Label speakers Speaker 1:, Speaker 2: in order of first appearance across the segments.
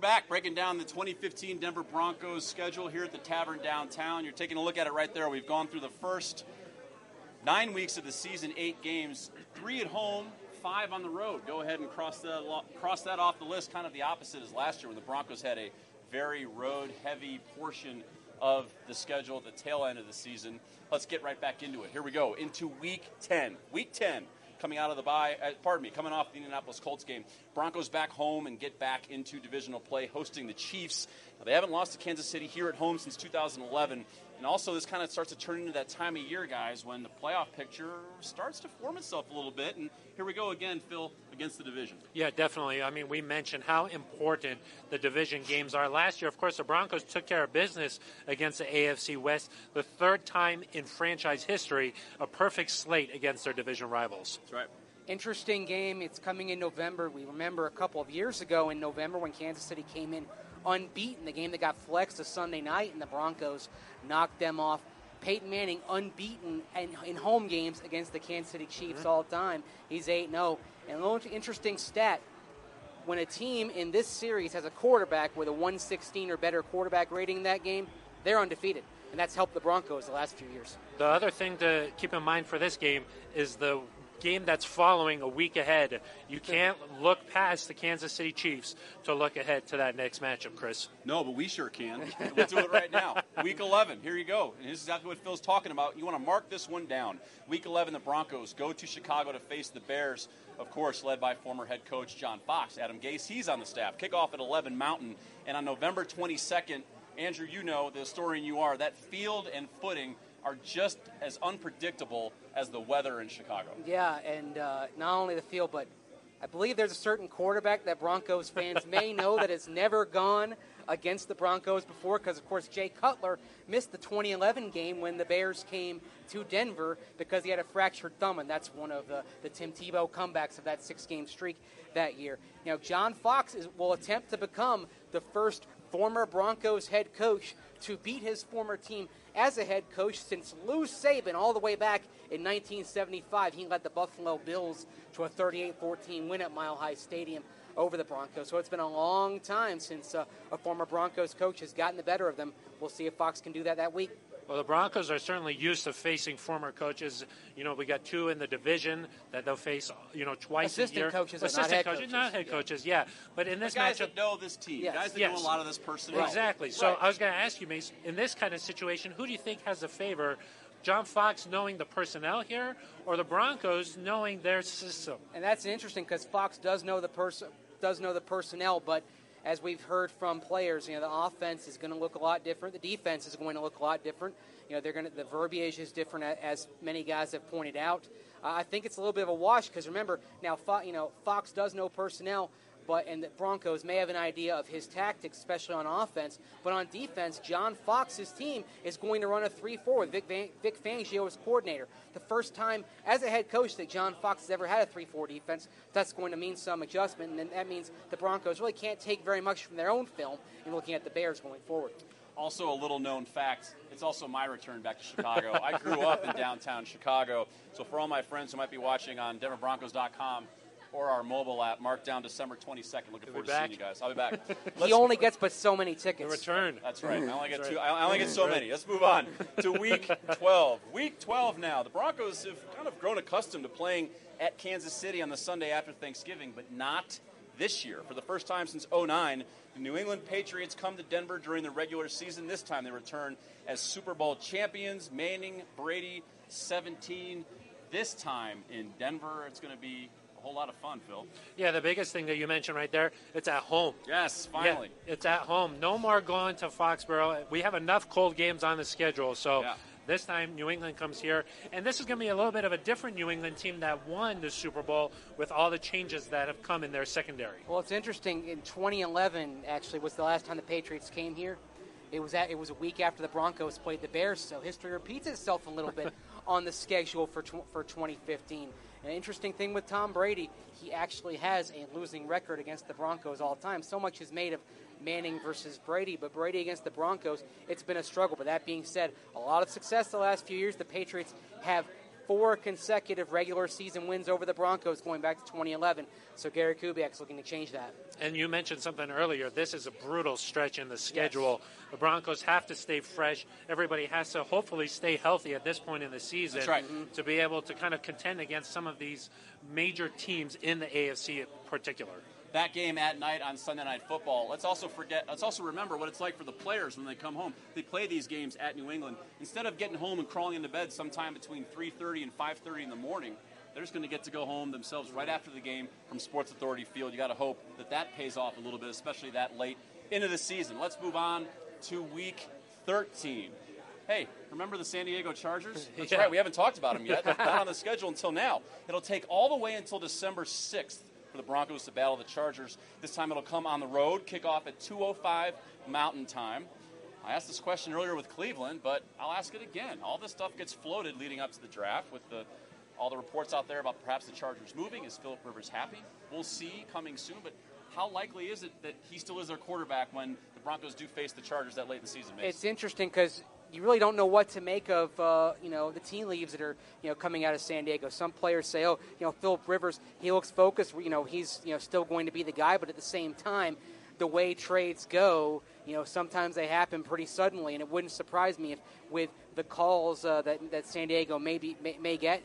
Speaker 1: back breaking down the 2015 Denver Broncos schedule here at the Tavern downtown. You're taking a look at it right there. We've gone through the first 9 weeks of the season, 8 games, 3 at home, 5 on the road. Go ahead and cross that off the list, kind of the opposite as last year when the Broncos had a very road-heavy portion of the schedule at the tail end of the season. Let's get right back into it. Here we go, into Week 10. Week 10. Coming out of the coming off the Indianapolis Colts game. Broncos back home and get back into divisional play, hosting the Chiefs. Now, they haven't lost to Kansas City here at home since 2011. And also, this kind of starts to turn into that time of year, guys, when the playoff picture starts to form itself a little bit. And here we go again, Phil, against the division.
Speaker 2: Yeah, definitely. I mean, we mentioned how important the division games are. Last year, of course, the Broncos took care of business against the AFC West. The third time in franchise history, a perfect slate against their division rivals.
Speaker 1: That's right.
Speaker 3: Interesting game. It's coming in November. We remember a couple of years ago in November when Kansas City came in unbeaten, the game that got flexed to Sunday night, and the Broncos knocked them off. Peyton Manning unbeaten in home games against the Kansas City Chiefs all time. He's 8-0. And a little interesting stat, when a team in this series has a quarterback with a 116 or better quarterback rating in that game, they're undefeated. And that's helped the Broncos the last few years.
Speaker 2: The other thing to keep in mind for this game is the game that's following a week ahead. You can't look past the Kansas City Chiefs to look ahead to that next matchup, Chris.
Speaker 1: No, but we sure can. Let's do it right now. Week 11, here you go. And this is exactly what Phil's talking about. You want to mark this one down. Week 11, the Broncos go to Chicago to face the Bears, of course, led by former head coach John Fox. Adam Gase, he's on the staff. Kickoff at 11 Mountain. And on November 22nd, Andrew, you know, the historian you are, that field and footing are just as unpredictable as the weather in Chicago.
Speaker 3: Yeah, and not only the field, but I believe there's a certain quarterback that Broncos fans may know that has never gone against the Broncos before because, of course, Jay Cutler missed the 2011 game when the Bears came to Denver because he had a fractured thumb, and that's one of the Tim Tebow comebacks of that 6-game streak that year. You know, John Fox will attempt to become the first former Broncos head coach to beat his former team as a head coach since Lou Saban all the way back in 1975. He led the Buffalo Bills to a 38-14 win at Mile High Stadium over the Broncos. So it's been a long time since a former Broncos coach has gotten the better of them. We'll see if Fox can do that week.
Speaker 2: Well, the Broncos are certainly used to facing former coaches. You know, we got 2 in the division that they'll face, twice a year.
Speaker 3: Assistant coaches,
Speaker 2: not head coaches, yeah. But in this
Speaker 1: guys
Speaker 2: matchup,
Speaker 1: that know this team, guys that know a lot of this personnel.
Speaker 2: Exactly. So I was going to ask you, Mace, in this kind of situation, who do you think has a favor? John Fox knowing the personnel here, or the Broncos knowing their system?
Speaker 3: And that's interesting because Fox does know the personnel, but as we've heard from players, the offense is going to look a lot different. The defense is going to look a lot different. The verbiage is different, as many guys have pointed out. I think it's a little bit of a wash because remember now, Fox does know personnel, and the Broncos may have an idea of his tactics, especially on offense. But on defense, John Fox's team is going to run a 3-4 with Vic Fangio as coordinator. The first time as a head coach that John Fox has ever had a 3-4 defense. That's going to mean some adjustment, and then that means the Broncos really can't take very much from their own film in looking at the Bears going forward.
Speaker 1: Also, a little-known fact, it's also my return back to Chicago. I grew up in downtown Chicago, so for all my friends who might be watching on DenverBroncos.com or our mobile app, mark down December 22nd. Looking forward to seeing you guys. I'll be back.
Speaker 3: He only gets but so many tickets.
Speaker 2: The return.
Speaker 1: That's right. I only get so many. Let's move on to Week 12. Week 12 now. The Broncos have kind of grown accustomed to playing at Kansas City on the Sunday after Thanksgiving, but not this year. For the first time since 2009, the New England Patriots come to Denver during the regular season. This time they return as Super Bowl champions. Manning, Brady, 17. This time in Denver, it's going to be a whole lot of fun, Phil.
Speaker 2: Yeah, the biggest thing that you mentioned right there, it's at home.
Speaker 1: Yes, finally.
Speaker 2: Yeah, it's at home. No more going to Foxborough. We have enough cold games on the schedule, so this time New England comes here. And this is going to be a little bit of a different New England team that won the Super Bowl with all the changes that have come in their secondary.
Speaker 3: Well, it's interesting. In 2011, actually, was the last time the Patriots came here. It was a week after the Broncos played the Bears, so history repeats itself a little bit on the schedule for 2015. An interesting thing with Tom Brady, he actually has a losing record against the Broncos all the time. So much is made of Manning versus Brady, but Brady against the Broncos, it's been a struggle. But that being said, a lot of success the last few years. The Patriots have 4 consecutive regular season wins over the Broncos going back to 2011. So Gary Kubiak's looking to change that.
Speaker 2: And you mentioned something earlier. This is a brutal stretch in the schedule.
Speaker 3: Yes.
Speaker 2: The Broncos have to stay fresh. Everybody has to hopefully stay healthy at this point in the season.
Speaker 1: That's right.
Speaker 2: To be able to kind of contend against some of these major teams in the AFC in particular.
Speaker 1: That game at night on Sunday Night Football. Let's also remember what it's like for the players when they come home. They play these games at New England. Instead of getting home and crawling into bed sometime between 3:30 and 5:30 in the morning, they're just going to get to go home themselves right after the game from Sports Authority Field. You got to hope that pays off a little bit, especially that late into the season. Let's move on to Week 13. Hey, remember the San Diego Chargers? That's right. We haven't talked about them yet. They're not on the schedule until now. It'll take all the way until December 6th for the Broncos to battle the Chargers. This time it'll come on the road, kick off at 2:05 Mountain Time. I asked this question earlier with Cleveland, but I'll ask it again. All this stuff gets floated leading up to the draft with all the reports out there about perhaps the Chargers moving. Is Philip Rivers happy? We'll see coming soon, but how likely is it that he still is their quarterback when the Broncos do face the Chargers that late in the season, Mace?
Speaker 3: It's interesting because you really don't know what to make of the tea leaves that are coming out of San Diego. Some players say, Philip Rivers, he looks focused. He's still going to be the guy, but at the same time, the way trades go, sometimes they happen pretty suddenly, and it wouldn't surprise me if with the calls that San Diego may get.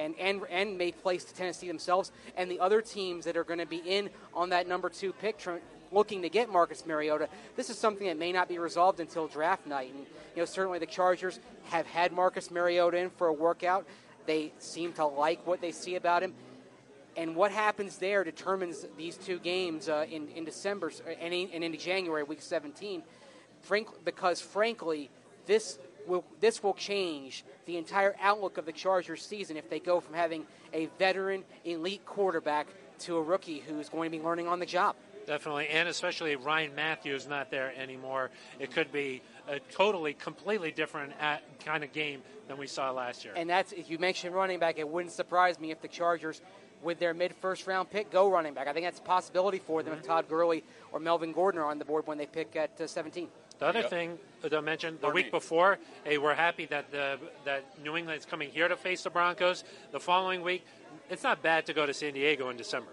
Speaker 3: And may place to Tennessee themselves, and the other teams that are going to be in on that number 2 pick looking to get Marcus Mariota. This is something that may not be resolved until draft night. And certainly the Chargers have had Marcus Mariota in for a workout. They seem to like what they see about him. And what happens there determines these 2 games in December and into January, Week 17. Because frankly, this will change the entire outlook of the Chargers season if they go from having a veteran elite quarterback to a rookie who's going to be learning on the job.
Speaker 2: Definitely, and especially Ryan Matthews not there anymore. It could be a completely different kind of game than we saw last year.
Speaker 3: And if you mentioned running back, it wouldn't surprise me if the Chargers, with their mid-first round pick, go running back. I think that's a possibility for them if Todd Gurley or Melvin Gordon are on the board when they pick at 17.
Speaker 2: The other thing that I mentioned the week before, we're happy that New England's coming here to face the Broncos. The following week, it's not bad to go to San Diego in December.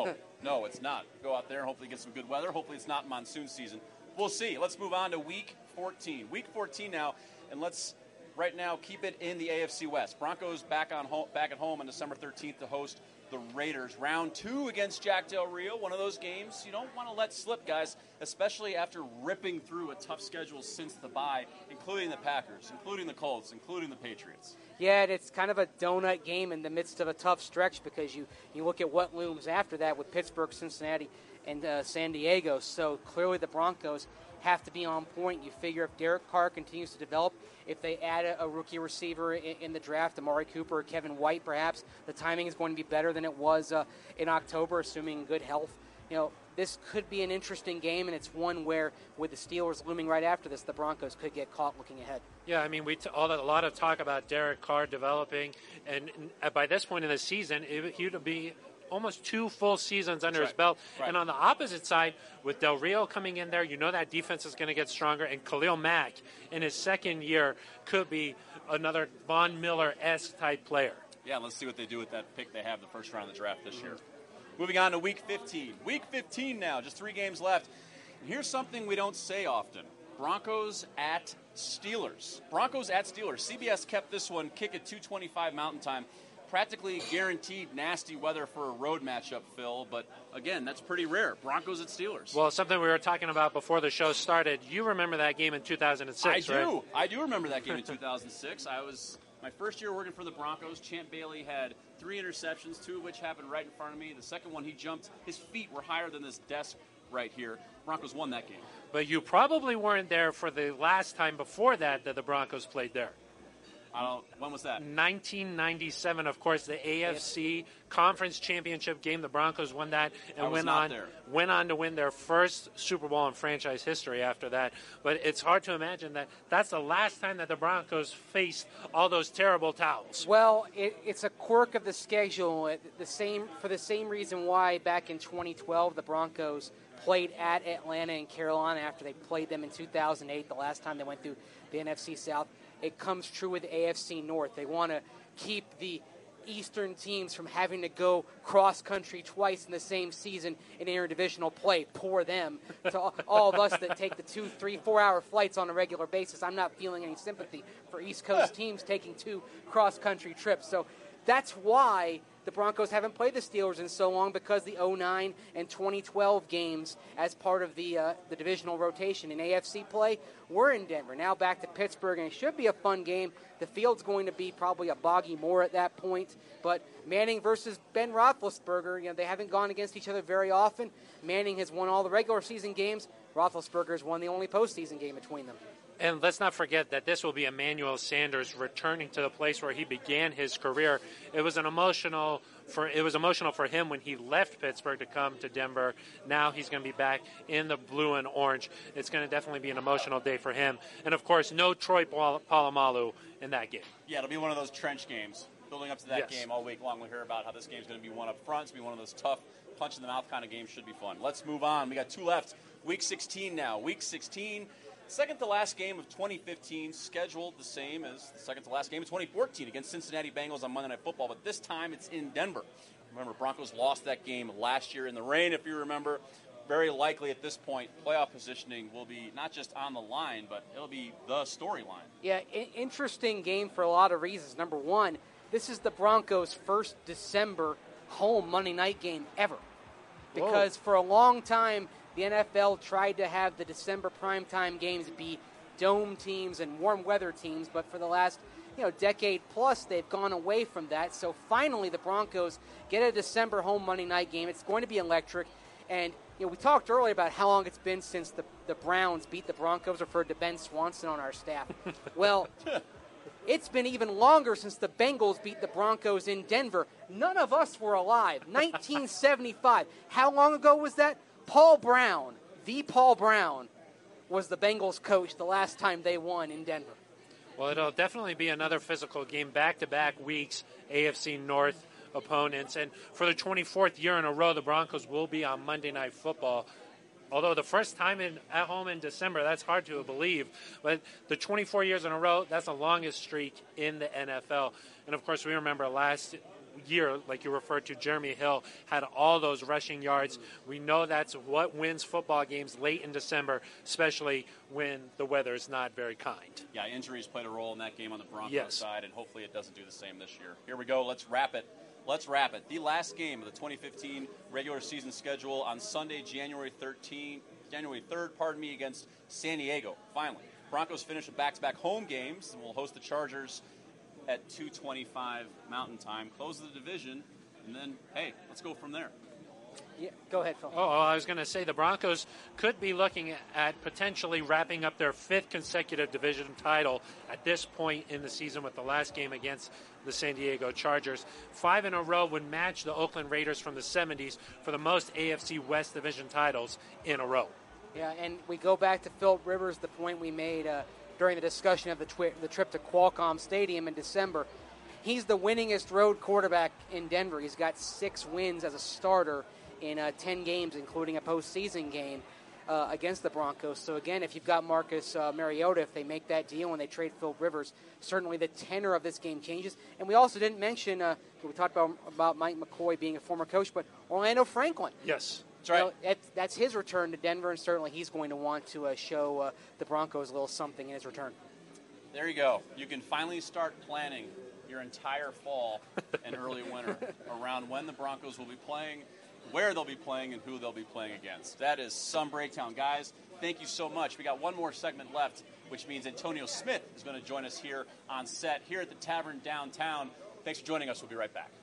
Speaker 1: No, it's not. Go out there and hopefully get some good weather. Hopefully it's not monsoon season. We'll see. Let's move on to Week 14. Week 14 now, and let's right now keep it in the AFC West. Broncos back at home on December 13th to host the Raiders. Round 2 against Jack Del Rio. One of those games you don't want to let slip, guys, especially after ripping through a tough schedule since the bye, including the Packers, including the Colts, including the Patriots.
Speaker 3: Yeah, it's kind of a donut game in the midst of a tough stretch because you look at what looms after that with Pittsburgh, Cincinnati, and San Diego. So clearly the Broncos have to be on point. You figure if Derek Carr continues to develop, if they add a rookie receiver in the draft, Amari Cooper or Kevin White perhaps, the timing is going to be better than it was in October, assuming good health. This could be an interesting game, and it's one where, with the Steelers looming right after this, the Broncos could get caught looking ahead.
Speaker 2: Yeah, I mean, a lot of talk about Derek Carr developing, and by this point in the season, he would be almost 2 full seasons under his belt. Right. And on the opposite side, with Del Rio coming in there, that defense is going to get stronger. And Khalil Mack, in his second year, could be another Von Miller-esque type player.
Speaker 1: Yeah, let's see what they do with that pick they have the first round of the draft this year. Moving on to Week 15. Week 15 now, just 3 games left. And here's something we don't say often. Broncos at Steelers. Broncos at Steelers. CBS kept this one kick at 2:25 Mountain Time. Practically guaranteed nasty weather for a road matchup, Phil. But, again, that's pretty rare. Broncos at Steelers.
Speaker 2: Well, something we were talking about before the show started. You remember that game in 2006, right?
Speaker 1: I do remember that game in 2006. I was my first year working for the Broncos. Champ Bailey had 3 interceptions, 2 of which happened right in front of me. The second one, he jumped. His feet were higher than this desk right here. Broncos won that game.
Speaker 2: But you probably weren't there for the last time before that the Broncos played there.
Speaker 1: When was that?
Speaker 2: 1997, of course, the AFC Conference Championship game. The Broncos won that and went on to win their first Super Bowl in franchise history after that. But it's hard to imagine that that's the last time that the Broncos faced all those terrible towels.
Speaker 3: Well, it's a quirk of the schedule. For the same reason why back in 2012 the Broncos played at Atlanta and Carolina after they played them in 2008, the last time they went through the NFC South. It comes true with the AFC North. They want to keep the Eastern teams from having to go cross-country twice in the same season in interdivisional play. Poor them. To all of us that take the 2, 3, 4-hour flights on a regular basis, I'm not feeling any sympathy for East Coast teams taking 2 cross-country trips. So that's why the Broncos haven't played the Steelers in so long, because the 2009 and 2012 games as part of the divisional rotation in AFC play were in Denver. Now back to Pittsburgh, and it should be a fun game. The field's going to be probably a boggy moor at that point, but Manning versus Ben Roethlisberger, they haven't gone against each other very often. Manning has won all the regular season games. Roethlisberger has won the only postseason game between them.
Speaker 2: And let's not forget that this will be Emmanuel Sanders returning to the place where he began his career. It was emotional for him when he left Pittsburgh to come to Denver. Now he's going to be back in the blue and orange. It's going to definitely be an emotional day for him. And, of course, no Troy Polamalu in that game.
Speaker 1: Yeah, it'll be one of those trench games. Building up to that game all week long, we'll hear about how this game's going to be one up front. It's going to be one of those tough, punch-in-the-mouth kind of games. Should be fun. Let's move on. We got 2 left. Week 16 now. Week 16. Second to last game of 2015, scheduled the same as the second to last game of 2014 against Cincinnati Bengals on Monday Night Football, but this time it's in Denver. Remember, Broncos lost that game last year in the rain, if you remember. Very likely at this point, playoff positioning will be not just on the line, but it'll be the storyline.
Speaker 3: Yeah, interesting game for a lot of reasons. Number one, this is the Broncos' first December home Monday night game ever. Because for a long time, the NFL tried to have the December primetime games be dome teams and warm weather teams, but for the last decade plus, they've gone away from that. So finally, the Broncos get a December home Monday night game. It's going to be electric. And we talked earlier about how long it's been since the Browns beat the Broncos, referred to Ben Swanson on our staff. Well, it's been even longer since the Bengals beat the Broncos in Denver. None of us were alive. 1975. How long ago was that? Paul Brown, was the Bengals coach the last time they won in Denver.
Speaker 2: Well, it'll definitely be another physical game, back-to-back weeks, AFC North opponents. And for the 24th year in a row, the Broncos will be on Monday Night Football. Although the first time at home in December, that's hard to believe. But the 24 years in a row, that's the longest streak in the NFL. And, of course, we remember last year, like you referred to, Jeremy Hill had all those rushing yards. We know that's what wins football games late in December, especially when the weather is not very kind.
Speaker 1: Yeah, injuries played a role in that game on the Broncos side, and hopefully it doesn't do the same this year. Here we go. Let's wrap it. The last game of the 2015 regular season schedule on Sunday, January 3rd, against San Diego. Finally, Broncos finish with back-to-back home games, and will host the Chargers at 2:25 Mountain Time, close the division, and then, hey, let's go from there.
Speaker 3: Yeah, go ahead, Phil.
Speaker 2: I was going to say the Broncos could be looking at potentially wrapping up their 5th consecutive division title at this point in the season with the last game against the San Diego Chargers. 5 in a row would match the Oakland Raiders from the 70s for the most AFC West division titles in a row.
Speaker 3: Yeah, and we go back to Philip Rivers, the point we made during the discussion of the trip to Qualcomm Stadium in December. He's the winningest road quarterback in Denver. He's got 6 wins as a starter in 10 games, including a postseason game against the Broncos. So, again, if you've got Marcus Mariota, if they make that deal and they trade Philip Rivers, certainly the tenor of this game changes. And we also didn't mention, we talked about Mike McCoy being a former coach, but Orlando Franklin.
Speaker 2: Yes.
Speaker 1: That's right.
Speaker 3: That's his return to Denver, and certainly he's going to want to show the Broncos a little something in his return.
Speaker 1: There you go. You can finally start planning your entire fall and early winter around when the Broncos will be playing, where they'll be playing, and who they'll be playing against. That is some breakdown. Guys, thank you so much. We got one more segment left, which means Antonio Smith is going to join us here on set here at the Tavern downtown. Thanks for joining us. We'll be right back.